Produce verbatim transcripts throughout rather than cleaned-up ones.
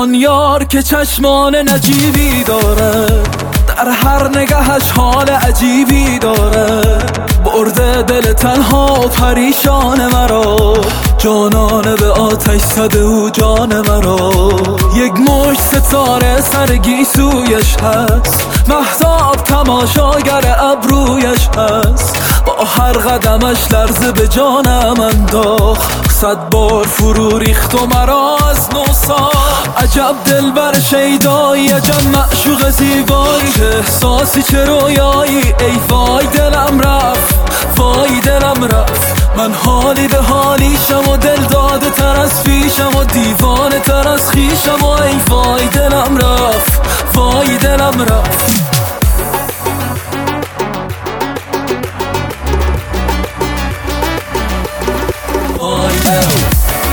آن یار که چشمان نجیبی داره، در هر نگهش حال عجیبی داره، برده دل تنها و پریشان مرا، جانانه به آتش زده او جان مرا. یک مشت ستاره سر گیسویش هست، مهتاب تماشاگر ابرویش هست، با هر قدمش لرزه به جانم انداخت، صد بار فرو ریخت و مرا از نو ساخت. عجب دلبر شیدایی، عجب معشوق زیبایی، چه احساسی چه رویایی، ای وای دلم رفت، وای دلم رفت. من حالی به حالیشم و دل داده تر از پیشم و دیوانه تر از خیشم و ای وای دلم رفت، وای دلم رفت. وای دلم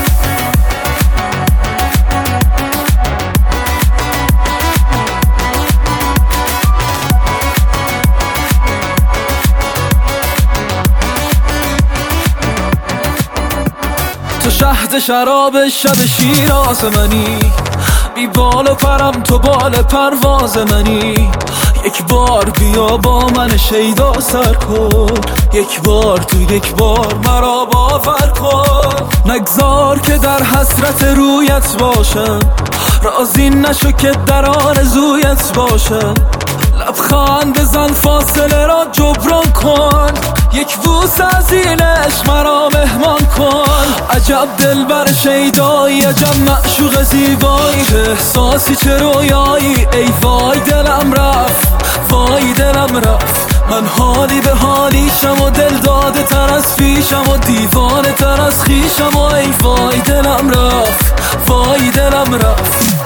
تو شهد شراب شب شیراز منی، بی بال و پرم تو بال پرواز منی. یک بار بیا با من شیدا سر کن، یک بار تو یک بار مرا باور کن. نگذار که در حسرت رویت باشم، راضی نشو که در آرزویت باشم. لبخند بزن فاصله را جبران کن، یک بوس از این عشق مرا مهمان کن. عجب دلبر شیدایی، عجب معشوق زیبایی، چه احساسی چه رویایی، ای وای دلم رفت، وای دلم رفت. من حالی به حالیشم و دل داده تر از پیشم و دیوانه تر از خیشم و ای وای دلم رفت، وای دلم رفت.